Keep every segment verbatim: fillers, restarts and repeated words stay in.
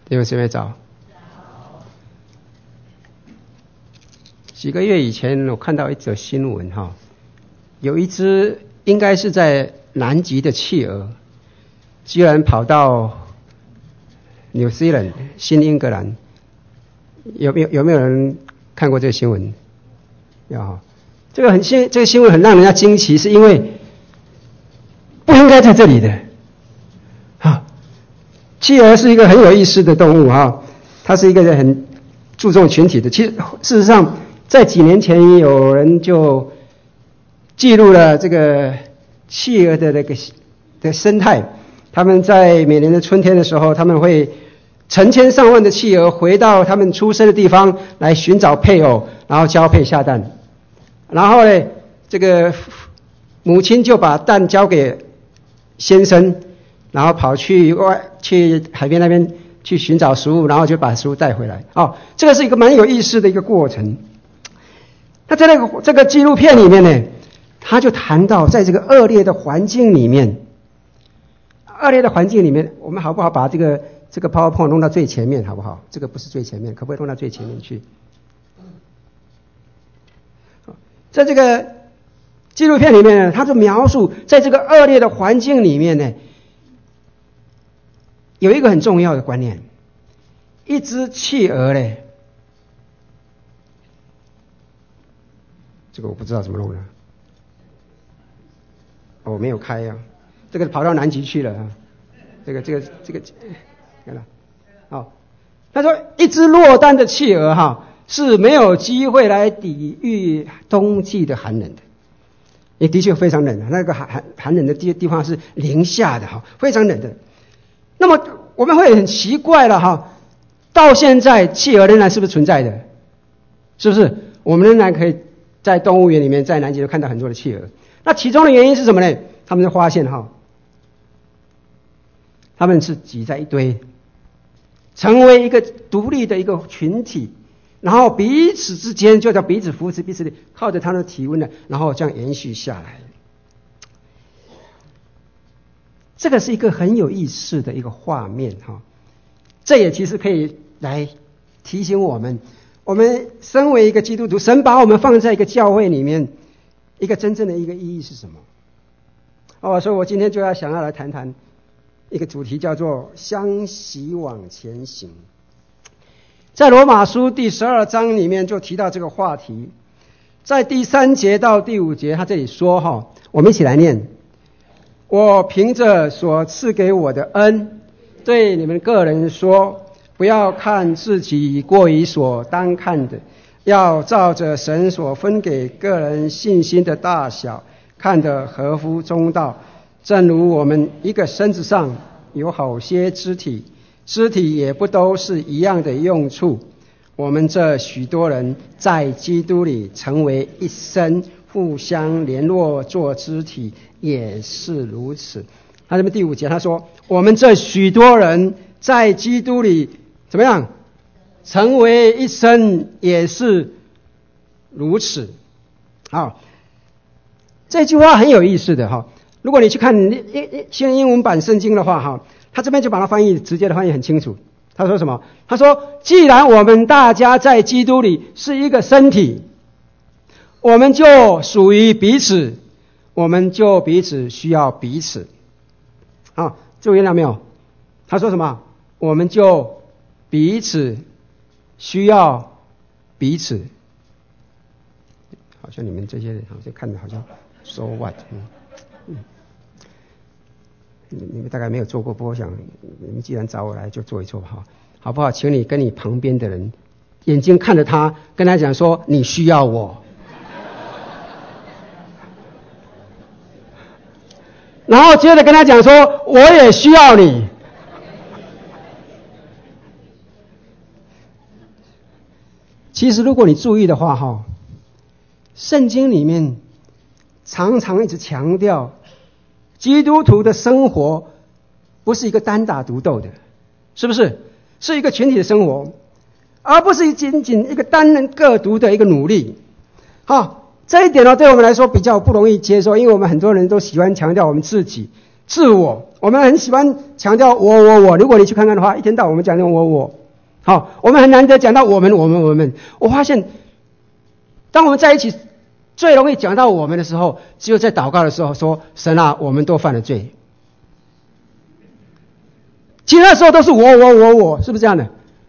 你们谁没找？几个月以前，我看到一则新闻哈，有一只应该是在南极的企鹅，居然跑到纽西兰新英格兰，有没有有没有人看过这个新闻？有，这个很新，这个新闻很让人家惊奇，是因为不应该在这里的。啊，企鹅是一个很有意思的动物哈，它是一个很注重群体的。其实事实上，在几年前有人就记录了这个企鹅的那个的生态。他们在每年的春天的时候，他们会成千上万的企鹅回到他们出生的地方来寻找配偶，然后交配下蛋。然后呢，这个母亲就把蛋交给先生，然后跑去外去海边那边去寻找食物，然后就把食物带回来。哦，这个是一个蛮有意思的一个过程。那在那个这个纪录片里面呢，他就谈到在这个恶劣的环境里面，恶劣的环境里面，我们好不好把这个这个 PowerPoint 弄到最前面，好不好？这个不是最前面，可不可以弄到最前面去？在这个纪录片里面呢，他就描述在这个恶劣的环境里面呢，有一个很重要的观念：一只企鹅呢，这个我不知道怎么弄的，哦，没有开啊，这个跑到南极去了啊，这个这个这个，看了，好，他说一只落单的企鹅哈是没有机会来抵御冬季的寒冷的，也的确非常冷的，那个寒寒寒冷的地地方是零下的哈，非常冷的。那么我们会很奇怪了哈，到现在企鹅仍然是不是存在的？是不是？我们仍然可以在动物园里面，在南极都看到很多的企鹅。那其中的原因是什么呢？他们就发现哈，他们是挤在一堆，成为一个独立的一个群体，然后彼此之间就叫彼此扶持，彼此的靠着他的体温呢，然后这样延续下来。这个是一个很有意思的一个画面哈，这也其实可以来提醒我们，我们身为一个基督徒，神把我们放在一个教会里面，一个真正的一个意义是什么？哦，所以我今天就要想要来谈谈一个主题，叫做相习往前行。在罗马书第十二章里面就提到这个话题，在第三节到第五节，他这里说哈，我们一起来念：我凭着所赐给我的恩，对你们个人说，不要看自己过于所当看的，要照着神所分给个人信心的大小，看得合乎中道。正如我们一个身子上有好些肢体，肢体也不都是一样的用处。我们这许多人在基督里成为一身，互相联络做肢体，也是如此。他这边第五节他说，我们这许多人在基督里怎么样成为一身，也是如此。好，这句话很有意思的哈。如果你去看新英文版圣经的话哈，他这边就把它翻译直接的翻译很清楚。他说什么？他说既然我们大家在基督里是一个身体，我们就属于彼此，我们就彼此需要彼此。好，注意到没有？他说什么？我们就彼此需要彼此。好像你们这些人好像看着好像 so what， 嗯嗯，你你们大概没有做过，不过我想你们既然找我来，就做一做哈，好不好？请你跟你旁边的人眼睛看着他，跟他讲说你需要我。然后接着跟他讲说我也需要你。其实如果你注意的话哈，圣经里面常常一直强调基督徒的生活不是一个单打独斗的，是不是？是一个群体的生活，而不是仅仅一个单人各独的一个努力。好，这一点呢，对我们来说比较不容易接受，因为我们很多人都喜欢强调我们自己， 自我，我们很喜欢强调我我我。如果你去看看的话，一天到晚我们讲的我我，好，我们很难得讲到我们我们我们。我发现，当我们在一起，最容易讲到我们的时候，只有在祷告的时候说：“神啊，我们都犯了罪。”其他时候都是我我我我，是不是这样的？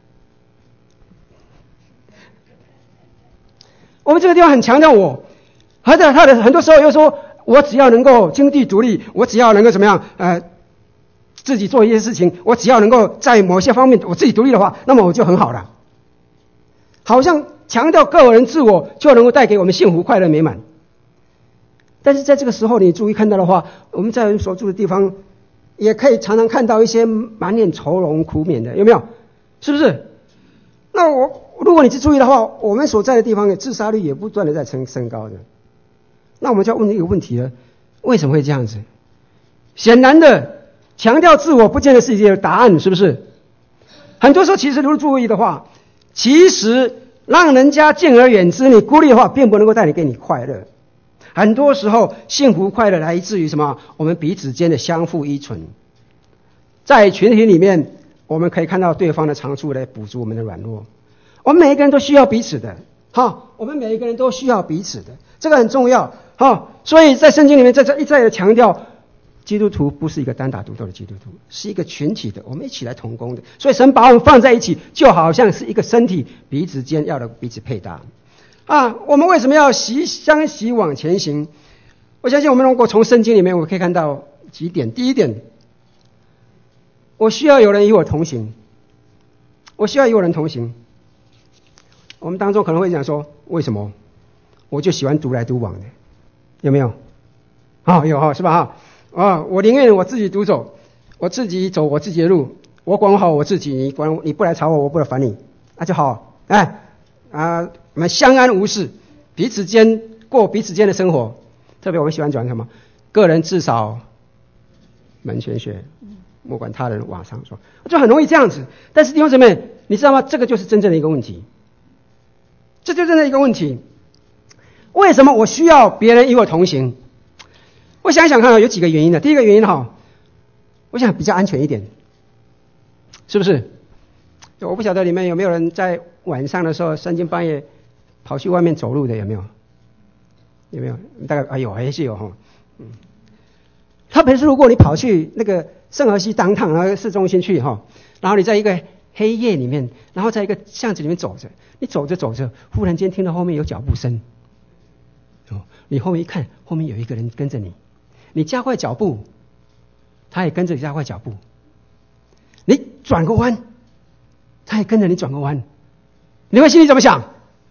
我们这个地方很强调我，而且他的很多时候又说，我只要能够经济独立，我只要能够怎么样，呃，自己做一些事情，我只要能够在某些方面我自己独立的话，那么我就很好了。好像强调个人自我就能够带给我们幸福、快乐、美满。但是在这个时候，你注意看到的话，我们在我们所住的地方，也可以常常看到一些满脸愁容、苦面的，有没有？是不是？那我如果你去注意的话，我们所在的地方的自杀率也不断的在升升高的。那我们就要问一个问题了：为什么会这样子？显然的，强调自我不见得是一个答案，是不是？很多时候，其实如果注意的话，其实让人家敬而远之，你孤立的话，并不能够带你给你快乐。很多时候，幸福快乐来自于什么？我们彼此间的相互依存。在群体里面，我们可以看到对方的长处来补足我们的软弱。我们每一个人都需要彼此的，哈，我们每一个人都需要彼此的，这个很重要，哈。所以在圣经里面，在这一再的强调，基督徒不是一个单打独斗的基督徒，是一个群体的，我们一起来同工的。所以神把我们放在一起，就好像是一个身体，彼此间要的彼此配搭。啊，我们为什么要习相习往前行？我相信我们如果从圣经里面，我们可以看到几点。第一点，我需要有人与我同行。我需要与有人同行。我们当中可能会讲说，为什么？我就喜欢独来独往的，有没有？啊、哦，有哈，是吧？哈，啊，我宁愿我自己独走，我自己走我自己的路，我管好我自己，你管你不来吵我，我不来烦你，那就好。哎，啊，我们相安无事，彼此间过彼此间的生活。特别我们喜欢讲什么？个人至少门前雪，莫管他人瓦上霜，就很容易这样子。但是弟兄姊妹，你知道吗？这个就是真正的一个问题。这就是真正的一个问题。为什么我需要别人与我同行？我想想看啊，有几个原因的。第一个原因哈，我想比较安全一点，是不是？我不晓得你们有没有人在晚上的时候三更半夜跑去外面走路的，有没有？有没有？大概哎呦还是有哈。嗯，特别是如果你跑去那个圣荷西当趟，然后市中心去哈，然后你在一个黑夜里面，然后在一个巷子里面走着，你走着走着，忽然间听到后面有脚步声，哦，你后面一看，后面有一个人跟着你，你加快脚步，他也跟着加快脚步，你转个弯，他也跟着你转个弯，你会心里怎么想？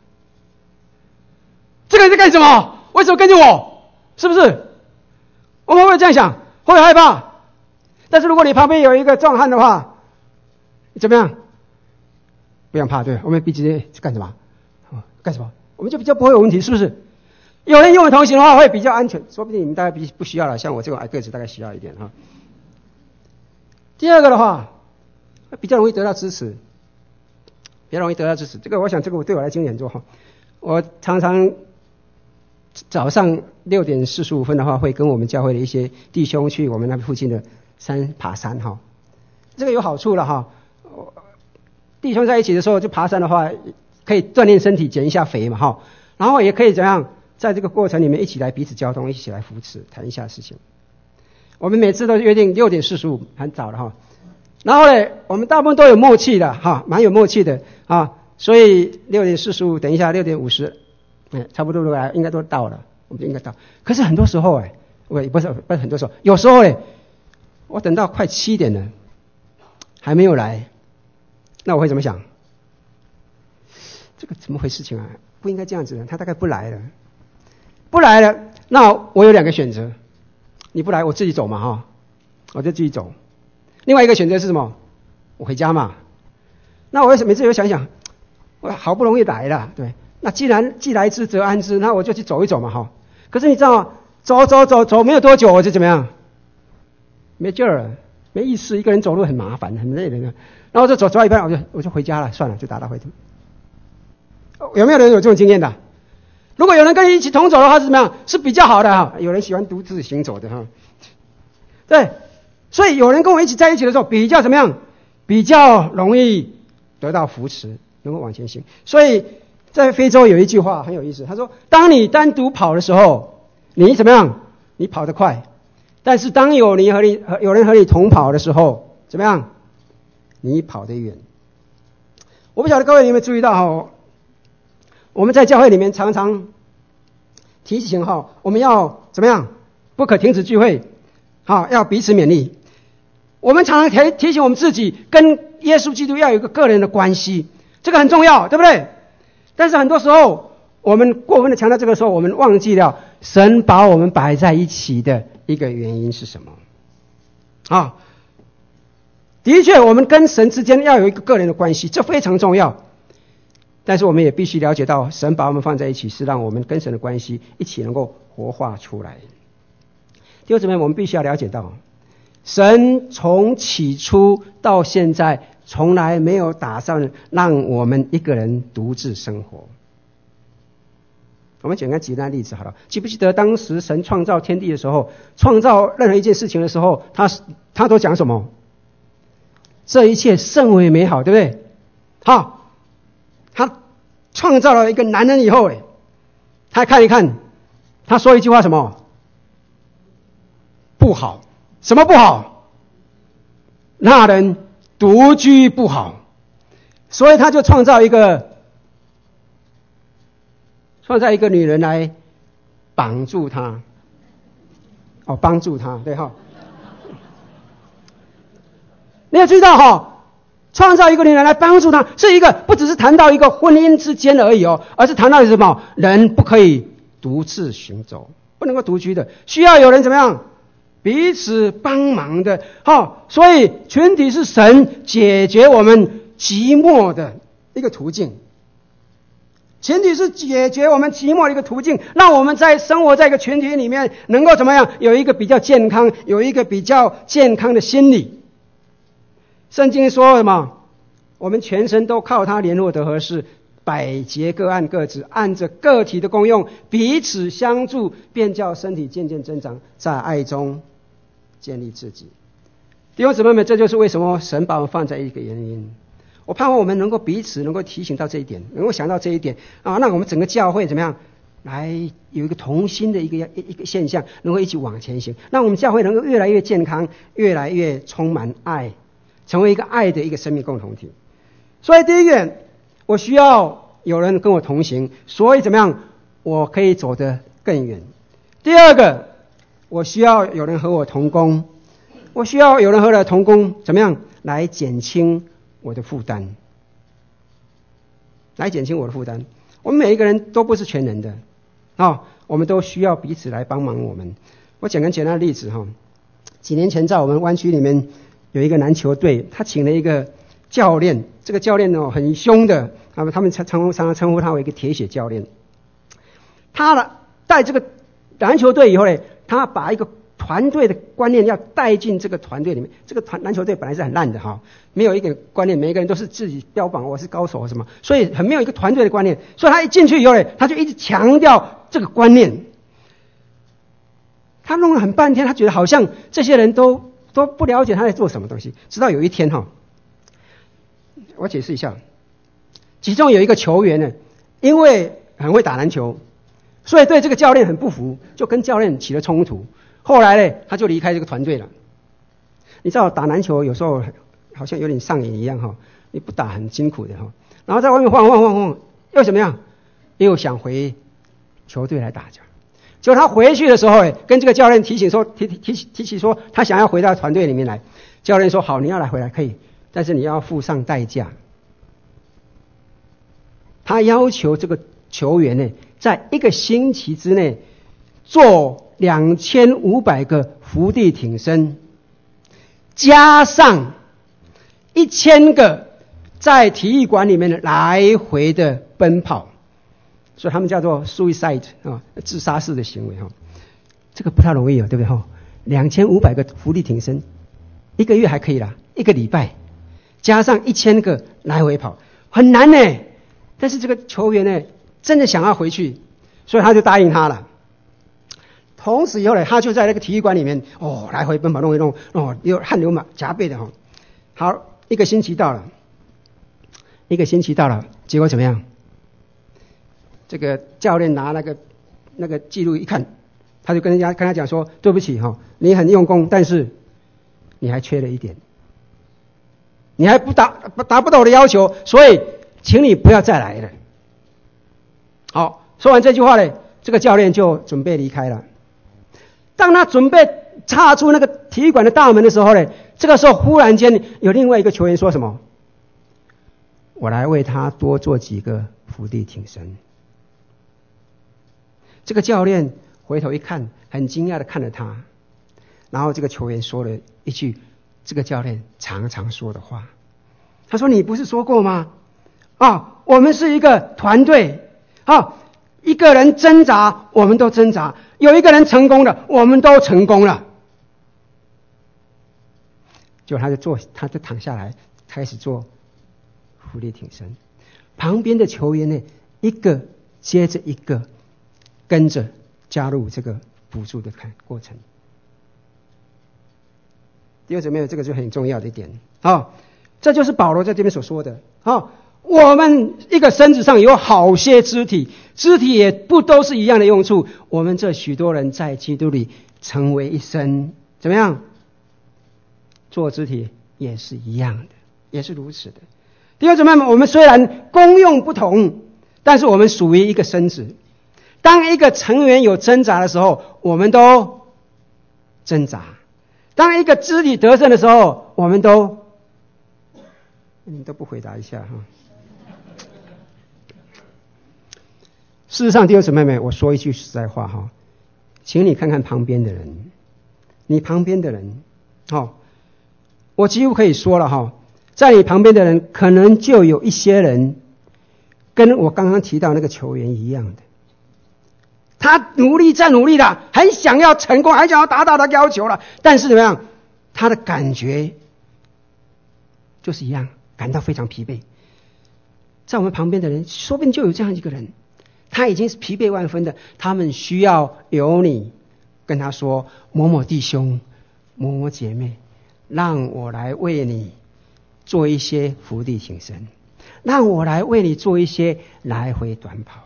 这个人在干什么？为什么跟着我？是不是？我们会不会这样想？会害怕。但是如果你旁边有一个壮汉的话，怎么样？不要怕，对，我们彼此干什么？干什么？我们就比较不会有问题，是不是？有人与我同行的话，会比较安全。说不定你们大概不需要了，像我这种矮个子，大概需要一点哈。第二个的话，比较容易得到支持，比较容易得到支持。这个我想，这个我对我来经验很多哈。我常常早上六点四十五分的话，会跟我们教会的一些弟兄去我们那附近的山爬山哈。这个有好处了哈。弟兄在一起的时候，就爬山的话，可以锻炼身体，减一下肥嘛哈。然后也可以怎样，在这个过程里面一起来彼此交通，一起来扶持，谈一下事情。我们每次都约定六点四十五，很早了哈。然后呢，我们大部分都有默契的哈，蛮有默契的啊。所以六点四十五，等一下六点五十，哎，差不多都来，应该都到了，我们就应该到。可是很多时候哎，我不是不是很多时候，有时候哎，我等到快七点了，还没有来，那我会怎么想？这个怎么回事情啊？不应该这样子的，他大概不来了，不来了，那我有两个选择，你不来，我自己走嘛哈，我就自己走。另外一个选择是什么？我回家嘛。那我每次有想想，我好不容易来了，对，那既然既来之则安之，那我就去走一走嘛哈。可是你知道吗？走走走走没有多久，我就怎么样？没劲儿了，没意思，一个人走路很麻烦，很累的。然后就走走到一半，我就我就回家了，算了，就打道回府。有没有人有这种经验的？如果有人跟你一起同走的话是怎么样？是比较好的哈。有人喜欢独自行走的哈。 对，所以有人跟我一起在一起的时候，比较怎么样？比较容易得到扶持，能够往前行。所以在非洲有一句话很有意思，他说：当你单独跑的时候，你怎么样？你跑得快。但是当有你和你有人和你同跑的时候，怎么样？你跑得远。我不晓得各位有没有注意到哈，我们在教会里面常常提醒哈，我们要怎么样？不可停止聚会，好，要彼此勉励。我们常常提提醒我们自己，跟耶稣基督要有一个个人的关系，这个很重要，对不对？但是很多时候，我们过分的强调这个时候，我们忘记了神把我们摆在一起的一个原因是什么？啊，的确，我们跟神之间要有一个个人的关系，这非常重要。但是我们也必须了解到，神把我们放在一起，是让我们跟神的关系一起能够活化出来。弟兄姊妹，我们必须要了解到，神从起初到现在，从来没有打算让我们一个人独自生活。我们简单举个例子好了，记不记得当时神创造天地的时候，创造任何一件事情的时候，他他都讲什么？这一切甚为美好，对不对？好，他创造了一个男人以后，哎，他看一看，他说一句话什么？不好。什么不好？那人独居不好，所以他就创造一个创造一个女人来绑住他，哦，帮助他，对哈。你要知道哈，创造一个女人来帮助他，是一个不只是谈到一个婚姻之间而已哦，而是谈到什么？人不可以独自行走，不能够独居的，需要有人怎么样？彼此帮忙的，好，所以群体是神解决我们寂寞的一个途径。群体是解决我们寂寞的一个途径，让我们在生活在一个群体里面，能够怎么样？有一个比较健康，有一个比较健康的心理。圣经说什么？我们全身都靠它联络得合适，百节各按各职，按着个体的功用，彼此相助，便叫身体渐渐增长，在爱中建立自己。弟兄姊妹们，这就是为什么神把我们放在一个原因。我盼望我们能够彼此能够提醒到这一点，能够想到这一点啊，让我们整个教会怎么样来有一个同心的一个一个现象，能够一起往前行，让我们教会能够越来越健康，越来越充满爱，成为一个爱的一个生命共同体。所以第一点，我需要有人跟我同行，所以怎么样我可以走得更远。第二个，我需要有人和我同工，我需要有人和我同工，怎么样来减轻我的负担，来减轻我的负担。我们每一个人都不是全能的啊、哦，我们都需要彼此来帮忙我们。我讲个简单的例子哈，几年前在我们湾区里面有一个篮球队，他请了一个教练，这个教练呢很凶的，他们他们常常常称呼他为一个铁血教练。他呢带这个篮球队以后呢，他把一个团队的观念要带进这个团队里面。这个团篮球队本来是很烂的哈，没有一个观念，每一个人都是自己标榜我是高手什么，所以很没有一个团队的观念。所以他一进去以后呢，他就一直强调这个观念。他弄了很半天，他觉得好像这些人都都不了解他在做什么东西。直到有一天哈，我解释一下，其中有一个球员呢，因为很会打篮球，所以对这个教练很不服，就跟教练起了冲突。后来呢，他就离开这个团队了。你知道打篮球有时候好像有点上瘾一样哈，你不打很辛苦的哈，然后在外面晃晃晃晃，又怎么样？又想回球队来打球。结果他回去的时候，跟这个教练提醒说，提提提提起说，他想要回到团队里面来。教练说：“好，你要来回来可以，但是你要付上代价。”他要求这个球员呢，在一个星期之内做两千五百个伏地挺身，加上一千个在体育馆里面的来回的奔跑。所以他们叫做 suicide 啊，自杀式的行为哈，这个不太容易啊，对不对哈？两千五百个伏地挺身，一个月还可以啦，一个礼拜加上一千个来回跑，很难呢。但是这个球员呢，真的想要回去，所以他就答应他了。 从此以后呢，他就在那个体育馆里面哦来回奔跑，弄一弄哦，有汗流浃背的哦。好，一个星期到了，一个星期到了，结果怎么样？这个教练拿那个那个记录一看，他就跟人家跟他讲说：“对不起哈、哦，你很用功，但是你还缺了一点，你还不达达不到我的要求，所以请你不要再来了。”好，说完这句话呢，这个教练就准备离开了。当他准备踏出那个体育馆的大门的时候呢，这个时候忽然间有另外一个球员说什么：“我来为他多做几个伏地挺身。”这个教练回头一看，很惊讶的看着他，然后这个球员说了一句这个教练常常说的话，他说：“你不是说过吗？啊，我们是一个团队啊。”一个人挣扎，我们都挣扎；有一个人成功了，我们都成功了。就他就坐，他就躺下来，开始做伏地挺身。旁边的球员呢，一个接着一个，跟着加入这个辅助的看过程。弟兄姊妹，这个就很重要的一点啊、哦！这就是保罗在这边所说的啊。哦，我们一个身子上有好些肢体，肢体也不都是一样的用处。我们这许多人在基督里成为一身，怎么样？做肢体也是一样的，也是如此的。弟兄姊妹们，我们虽然功用不同，但是我们属于一个身子。当一个成员有挣扎的时候，我们都挣扎；当一个肢体得胜的时候，我们都……你都不回答一下哈。事实上，弟兄姊妹们，我说一句实在话哈，请你看看旁边的人，你旁边的人，哦，我几乎可以说了哈，在你旁边的人，可能就有一些人，跟我刚刚提到那个球员一样的，他努力再努力了，很想要成功，很想要达到他的要求了，但是怎么样，他的感觉就是一样，感到非常疲惫。在我们旁边的人，说不定就有这样一个人。他已经是疲惫万分的，他们需要有你跟他说：“某某弟兄，某某姐妹，让我来为你做一些伏地挺身，让我来为你做一些来回短跑。”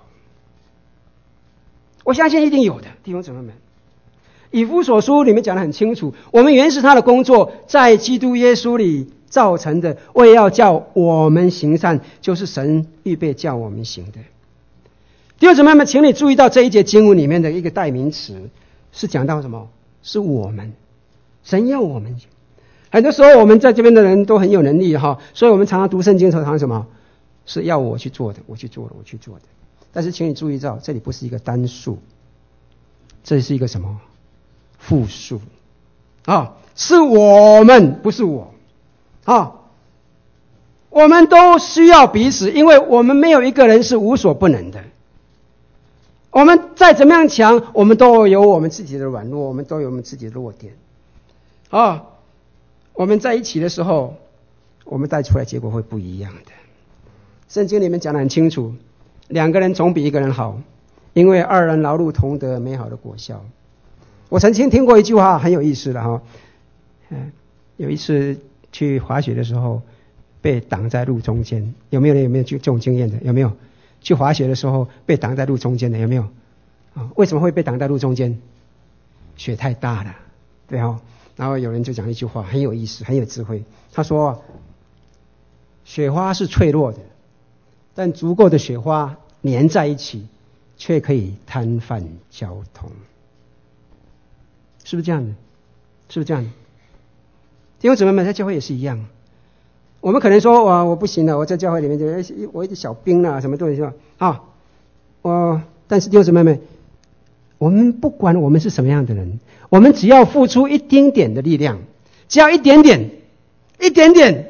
我相信一定有的，弟兄姊妹们。以弗所书里面讲得很清楚，我们原是他的工作，在基督耶稣里造成的，为要叫我们行善，就是神预备叫我们行的。弟兄姊妹们，请你注意到这一节经文里面的一个代名词，是讲到什么？是我们，神要我们。很多时候我们在这边的人都很有能力哈，所以我们常常读圣经常常什么？是要我去做的，我去做了，我去做的。但是请你注意到，这里不是一个单数，这是一个什么？复数啊，是我们，不是我啊。我们都需要彼此，因为我们没有一个人是无所不能的。我们再怎么样强，我们都有我们自己的软弱，我们都有我们自己的弱点啊。我们在一起的时候，我们带出来结果会不一样的。圣经里面讲得很清楚，两个人总比一个人好，因为二人劳碌同得美好的果效。我曾经听过一句话很有意思的哈，嗯，有一次去滑雪的时候被挡在路中间，有没有人有没有这种经验的？有没有？去滑雪的时候被挡在路中间的有没有？啊，为什么会被挡在路中间？雪太大了，对哦。然后有人就讲一句话很有意思，很有智慧。他说：“雪花是脆弱的，但足够的雪花粘在一起，却可以摊贩交通。”是不是这样的？是不是这样的？弟兄姊妹们，在教会也是一样。我们可能说，我我不行了，我在教会里面就我一个小兵啦，什么东西是吧？啊，我但是弟兄姊妹们，我们不管我们是什么样的人，我们只要付出一丁点的力量，只要一点点，一点点，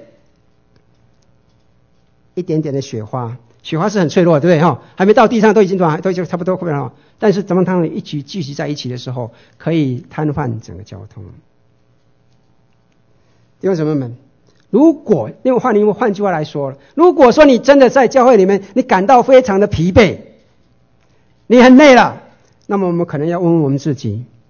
一点点的雪花，雪花是很脆弱，对不对？哈，还没到地上都已经都已经差不多快了。但是咱们他们一起聚集在一起的时候，可以摊贩整个交通。弟兄姊妹们，如果另外换另外换句话来说，如果说你真的在教会里面，你感到非常的疲惫，你很累了，那么我们可能要问问我们自己，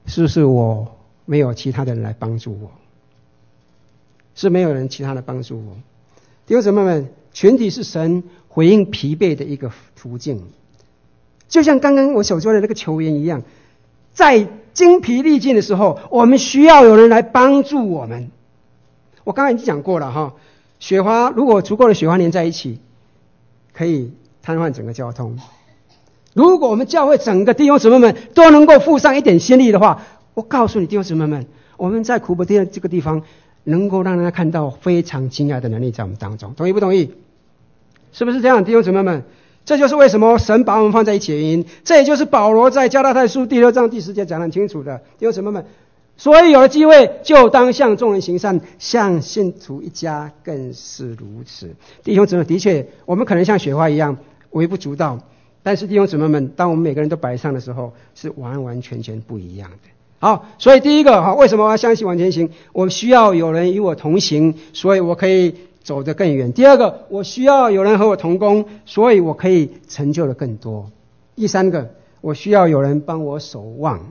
是不是我没有其他的人来帮助我？是没有人其他的帮助我。弟兄姊妹们，群体是神回应疲惫的一个途径，就像刚刚我所说的那个球员一样，在精疲力尽的时候，我们需要有人来帮助我们。我刚才已经讲过了哈，雪花如果足够的雪花连在一起，可以瘫痪整个交通。如果我们教会整个弟兄姊妹们都能够付上一点心力的话，我告诉你弟兄姊妹们，我们在苦伯丁这个地方能够让大家看到非常惊讶的能力在我们当中，同意不同意？是不是这样，弟兄姊妹们？这就是为什么神把我们放在一起的原因，这也就是保罗在加拉太书第六章第十节讲得很清楚的，弟兄姊妹们。所以有了机会就当向众人行善，向信徒一家更是如此。弟兄姊妹，的确我们可能像雪花一样微不足道，但是弟兄姊妹们，当我们每个人都摆上的时候，是完完全全不一样的。好，所以第一个，为什么我要相信往前行？我需要有人与我同行，所以我可以走得更远。第二个，我需要有人和我同工，所以我可以成就的更多。第三个，我需要有人帮我守望。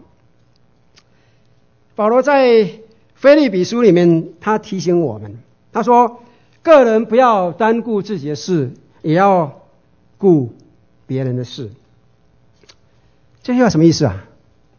保罗在腓立比书里面，他提醒我们，他说个人不要单顾自己的事，也要顾别人的事。这句话什么意思啊？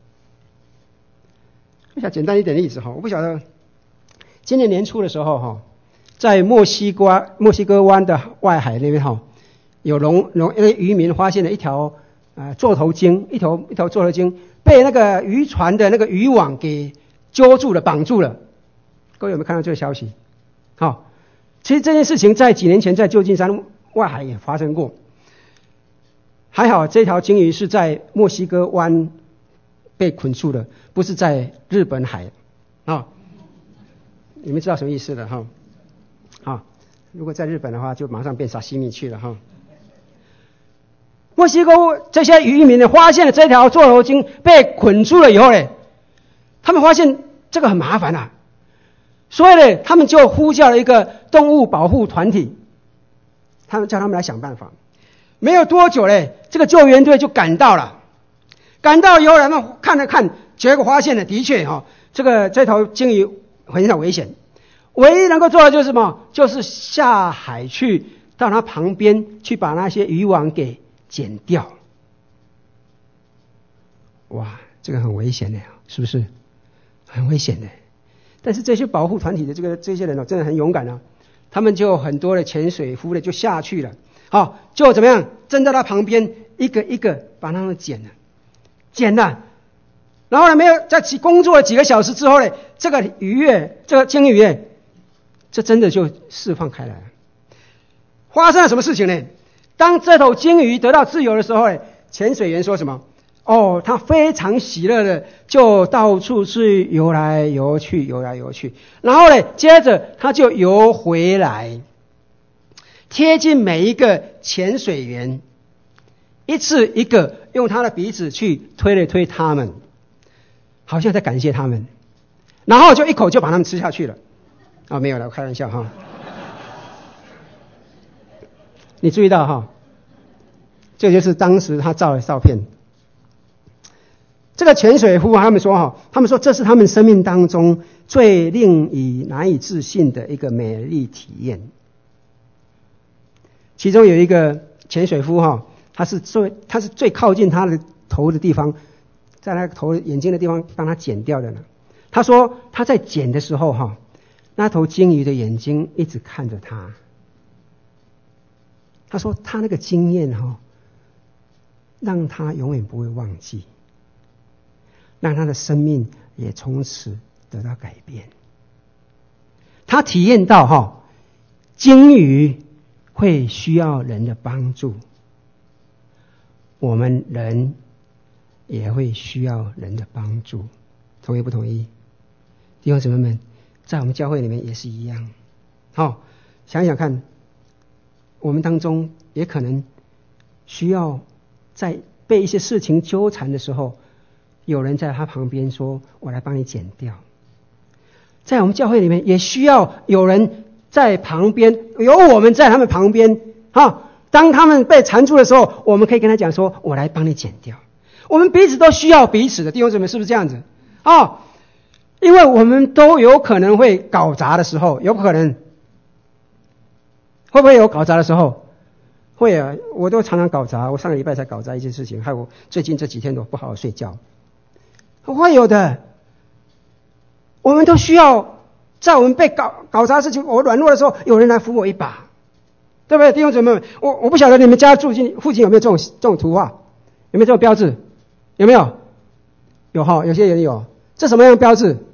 我想简单一点的例子哈，我不晓得今年年初的时候哈，在墨西哥墨西哥湾的外海那边哈，有农农那渔民发现了一条呃座头鲸，一条一条座头鲸被那个渔船的那个渔网给揪住了，绑住了。各位有没有看到这个消息？好，其实这件事情在几年前在旧金山外海也发生过。还好这条鲸鱼是在墨西哥湾被捆住的，不是在日本海啊。你们知道什么意思了哈？啊，如果在日本的话，就马上变沙西米去了哈。墨西哥这些渔民呢，发现了这条座头鲸被捆住了以后呢，他们发现这个很麻烦啊，所以呢，他们就呼叫了一个动物保护团体，他们叫他们来想办法。没有多久呢，这个救援队就赶到了，赶到以后，他们看了看，结果发现了，的确哈，这个这头鲸鱼很少危险，唯一能够做的就是什么？就是下海去到它旁边去把那些渔网给剪掉。哇，这个很危险的，是不是？很危险的。但是这些保护团体的这个这些人哦，真的很勇敢啊，他们就很多的潜水夫的就下去了，好，就怎么样站在他旁边，一个一个把他们剪了，剪了。然后呢，没有在工作了几个小时之后呢，这个鱼耶，这个鲸鱼耶，这真的就释放开来了。发生了什么事情呢？当这头鲸鱼得到自由的时候呢，潜水员说什么？哦，他非常喜乐的就到处去游来游去，游来游去。然后呢，接着他就游回来，贴近每一个潜水员，一次一个用他的鼻子去推了推他们，好像在感谢他们，然后就一口就把他们吃下去了。啊、哦，没有了，我开玩笑哈。你注意到哈，这就是当时他照的照片。这个潜水夫他们说哈，他们说这是他们生命当中最令以难以置信的一个美丽体验。其中有一个潜水夫哈，他是最他是最靠近他的头的地方，在那个头眼睛的地方帮他剪掉的呢。他说他在剪的时候哈，那头鲸鱼的眼睛一直看着他。他说他那个经验哈，让他永远不会忘记，让他的生命也从此得到改变。他体验到哈，鲸鱼会需要人的帮助，我们人也会需要人的帮助，同意不同意？弟兄姊妹们，在我们教会里面也是一样。好，想想看，我们当中也可能需要在被一些事情纠缠的时候，有人在他旁边说，我来帮你剪掉。在我们教会里面也需要有人在旁边，有我们在他们旁边啊，当他们被缠住的时候，我们可以跟他讲说，我来帮你剪掉。我们彼此都需要彼此的，弟兄姊妹，是不是这样子？ 哦，因为我们都有可能会搞砸的时候，有可能会不会有搞砸的时候？会啊，我都常常搞砸。我上个礼拜才搞砸一件事情，害我最近这几天都不好好睡觉。会有的，我们都需要在我们被搞搞砸的事情，我软弱的时候，有人来扶我一把，对不对？弟兄姊妹们，我我不晓得你们家附近附近有没有这种这种图画，有没有这种标志？有没有？有哈，有些人有。这什么样的标志？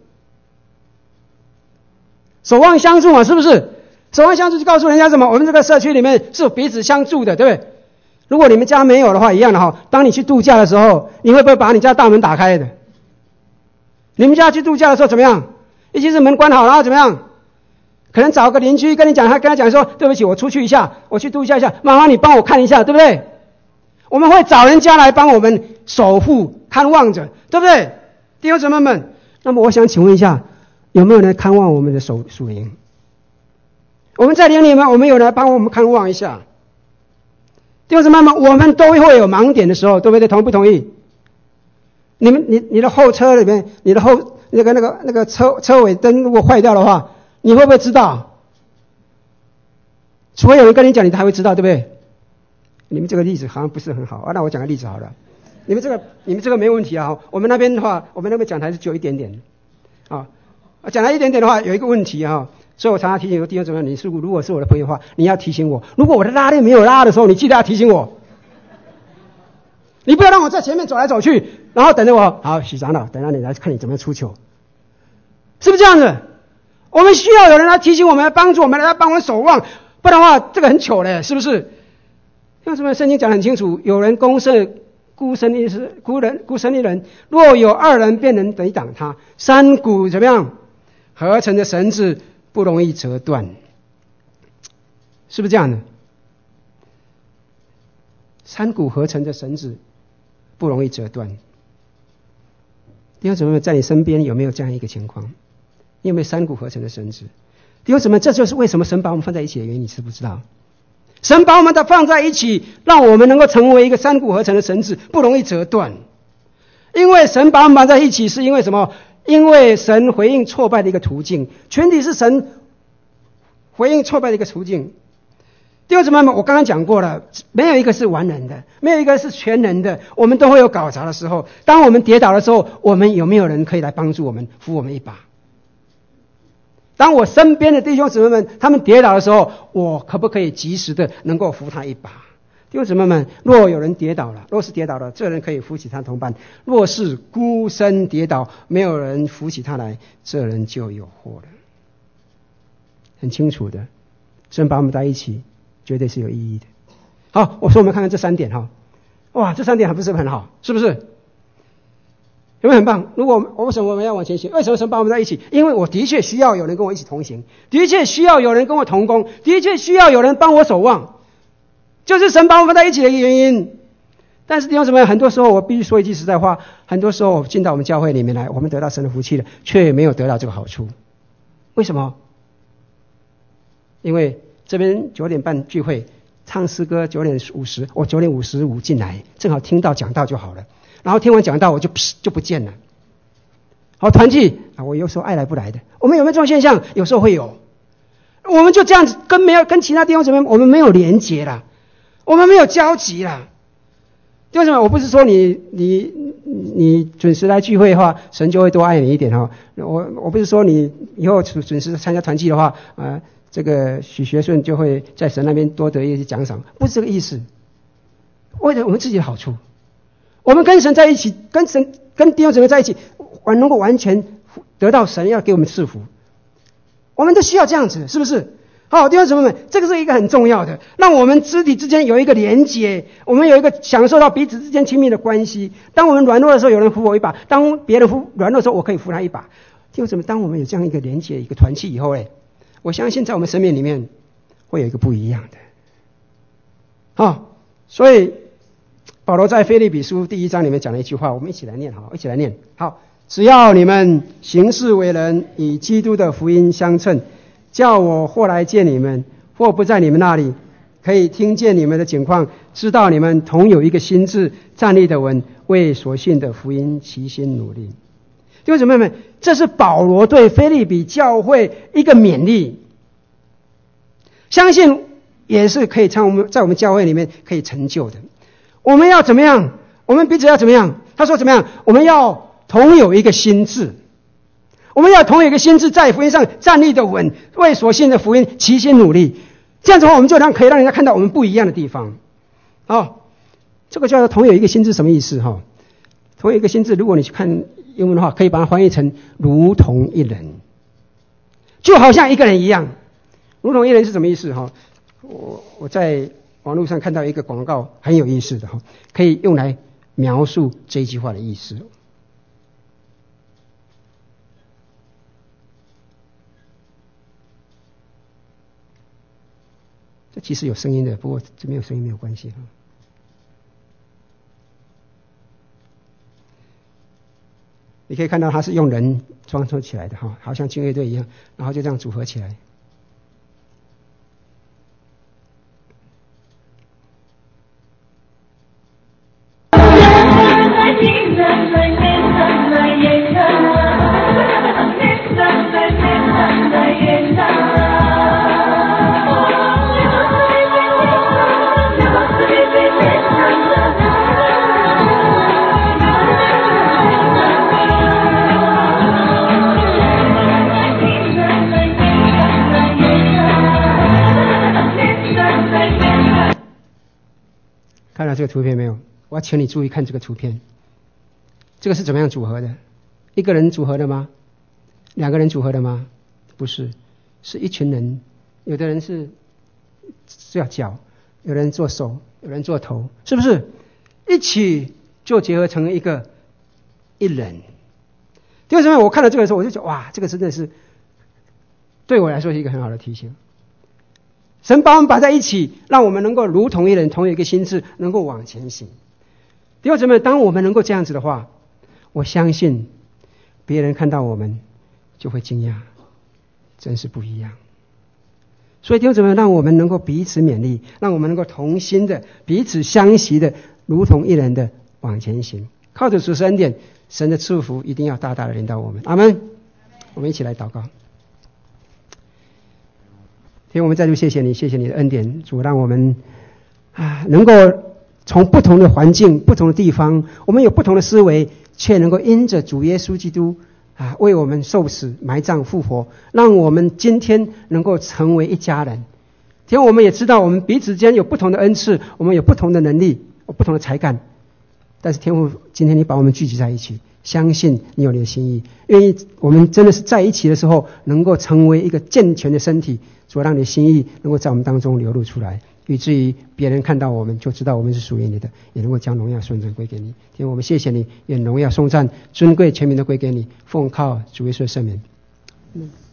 守望相助嘛，是不是？守望相助就告诉人家什么？我们这个社区里面是彼此相助的，对不对？如果你们家没有的话，一样的哈。当你去度假的时候，你会不会把你家大门打开的？你们家去度假的时候怎么样？一定是门关好，然后怎么样？可能找个邻居跟你讲，他跟他讲说：“对不起，我出去一下，我去度假一下，麻烦你帮我看一下，对不对？”我们会找人家来帮我们守护、看望着，对不对？弟兄姊妹们，那么我想请问一下，有没有人看望我们的属属灵？我们在灵里面，我们有人来帮我们看望一下。弟兄姊妹们，我们都会有盲点的时候，对不对？同不同意？你们，你你的后车里面，你的后那个那个那个车车尾灯如果坏掉的话，你会不会知道？除非有人跟你讲，你才会知道，对不对？你们这个例子好像不是很好啊，那我讲个例子好了。你们这个你们这个没问题啊。我们那边的话，我们那边讲台是只有一点点啊，讲台一点点的话，有一个问题啊。所以我常常提醒弟兄姊妹，你是如果是我的朋友的话，你要提醒我。如果我的拉链没有拉的时候，你记得要提醒我。你不要让我在前面走来走去，然后等着我。好，许长老，等到你来看你怎么样出球，是不是这样子？我们需要有人来提醒我们，来帮助我们，来帮我们守望，不然的话，这个很糗嘞，是不是？像什么圣经讲得很清楚，有人攻胜孤身一人，孤人孤身一人，若有二人便能抵挡他。三股怎么样合成的绳子不容易折断，是不是这样的？三股合成的绳子不容易折断。弟兄姊妹，在你身边有没有这样一个情况？你有没有三股合成的绳子？弟兄姊妹，这就是为什么神把我们放在一起的原因，你知不知道？神把我们的放在一起，让我们能够成为一个三股合成的绳子，不容易折断。因为神把我们放在一起，是因为什么？因为神回应挫败的一个途径，全体是神回应挫败的一个途径。弟兄姊妹们，我刚刚讲过了，没有一个是完人的，没有一个是全能的，我们都会有搞砸的时候。当我们跌倒的时候，我们有没有人可以来帮助我们，扶我们一把？当我身边的弟兄姊妹们他们跌倒的时候，我可不可以及时的能够扶他一把？弟兄姊妹们，若有人跌倒了，若是跌倒了，这人可以扶起他同伴；若是孤身跌倒，没有人扶起他来，这人就有祸了。很清楚的，神把我们在一起，绝对是有意义的。好，我说我们看看这三点哈，哇，这三点还不是很好，是不是？有没有很棒？如果我为什么我们要往前行？为什么神把我们在一起？因为我的确需要有人跟我一起同行，的确需要有人跟我同工，的确需要有人帮我守望，就是神把我们在一起的一个原因。但是弟兄姊妹，很多时候我必须说一句实在话，很多时候我进到我们教会里面来，我们得到神的福气了，却没有得到这个好处。为什么？因为这边九点半聚会，唱诗歌九点五十，我九点五十五进来，正好听到讲道就好了。然后听完讲道，我就就不见了。好，团契啊，我有时候爱来不来的。我们有没有这种现象？有时候会有。我们就这样子跟没有跟其他弟兄姊妹，我们没有连结了，我们没有交集了。弟兄姊妹，我不是说你你你准时来聚会的话，神就会多爱你一点哈。我我不是说你以后准时参加团契的话，呃，这个许学顺就会在神那边多得一些奖赏，不是这个意思。为了我们自己的好处。我们跟神在一起，跟神跟弟兄姊妹在一起，完能够完全得到神要给我们赐福，我们都需要这样子，是不是？好，弟兄姊妹们，这个是一个很重要的，让我们肢体之间有一个连结，我们有一个享受到彼此之间亲密的关系。当我们软弱的时候，有人扶我一把；当别人扶软弱的时候，我可以扶他一把。弟兄姊妹，当我们有这样一个连结、一个团契以后，哎，我相信在我们生命里面会有一个不一样的。好，所以保罗在腓立比书第一章里面讲了一句话，我们一起来念，好，一起来念。好，只要你们行事为人以基督的福音相称，叫我或来见你们，或不在你们那里，可以听见你们的景况，知道你们同有一个心志，站立的稳，为所信的福音齐心努力。 弟兄姊妹们，这是保罗对腓立比教会一个勉励，相信也是可以在我们在我们教会里面可以成就的。我们要怎么样？我们彼此要怎么样？他说怎么样？我们要同有一个心志，我们要同有一个心志，在福音上站立的稳，为所信的福音齐心努力。这样子的话，我们就让可以让人家看到我们不一样的地方。哦，这个叫做同有一个心志，什么意思？哈，同有一个心志，如果你去看英文的话，可以把它翻译成如同一人，就好像一个人一样。如同一人是什么意思？哈，我我在网络上看到一个广告，很有意思的哈，可以用来描述这一句话的意思。这其实有声音的，不过这没有声音没有关系哈。你可以看到它是用人装饰起来的哈，好像军乐队一样，然后就这样组合起来。看到这个图片没有？我要请你注意看这个图片。这个是怎么样组合的？一个人组合的吗？两个人组合的吗？不是，是一群人。有的人是做脚，有人做手，有人做头，是不是？一起就结合成一个一人。弟兄姊妹，我看到这个的时候，我就觉得哇，这个真的是对我来说是一个很好的提醒。神把我们摆在一起，让我们能够如同一人，同有一个心志，能够往前行。弟兄姊妹，当我们能够这样子的话，我相信别人看到我们就会惊讶，真是不一样。所以弟兄姊妹，让我们能够彼此勉励，让我们能够同心的彼此相惜的，如同一人的往前行。靠着主恩典，神的祝福一定要大大的临到我们。阿们。我们一起来祷告。天，我们再度谢谢你，谢谢你的恩典，主，让我们啊能够从不同的环境、不同的地方，我们有不同的思维，却能够因着主耶稣基督啊为我们受死、埋葬、复活，让我们今天能够成为一家人。天，我们也知道我们彼此之间有不同的恩赐，我们有不同的能力，有不同的才干，但是天父，今天你把我们聚集在一起，相信你有你的心意，愿意我们真的是在一起的时候，能够成为一个健全的身体。主，让你的心意能够在我们当中流露出来，以至于别人看到我们就知道我们是属于你的，也能够将荣耀颂赞归给你。天，我们谢谢你，愿荣耀颂赞尊贵全名都归给你，奉靠主耶稣的圣名。嗯